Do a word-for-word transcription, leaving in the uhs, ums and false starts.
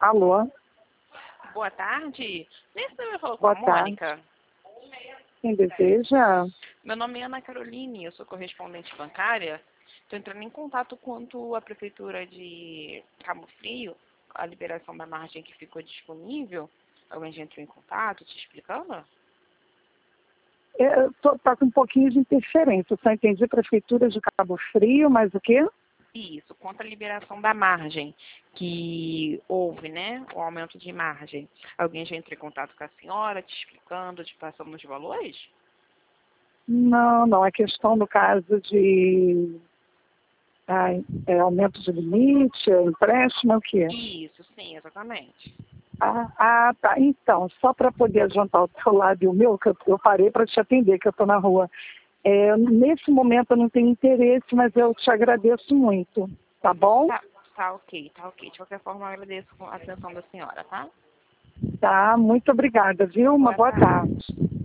Alô? Boa tarde. Nesse número falou com Boa a Mônica. Quem deseja? Meu nome é Ana Caroline, eu sou correspondente bancária. Estou entrando em contato quanto à Prefeitura de Cabo Frio, a liberação da margem que ficou disponível. Alguém já entrou em contato te explicando? Eu tô, tá com um pouquinho de interferência. Eu só entendi Prefeitura de Cabo Frio, mas o quê? Isso, quanto à liberação da margem, que houve, né, o aumento de margem. Alguém já entrou em contato com a senhora, te explicando, te passando os valores? Não, não. É questão, no caso de ai, é, aumento de limite, é empréstimo, é o quê? Isso, sim, exatamente. Ah, ah, tá. Então, só para poder adiantar o teu lado e o meu, que eu, eu parei para te atender, que eu estou na rua. É, nesse momento eu não tenho interesse, mas eu te agradeço muito, tá bom? Tá, tá ok, tá ok. De qualquer forma, eu agradeço a atenção da senhora, tá? Tá, muito obrigada, viu? Uma Boa boa tarde. tarde.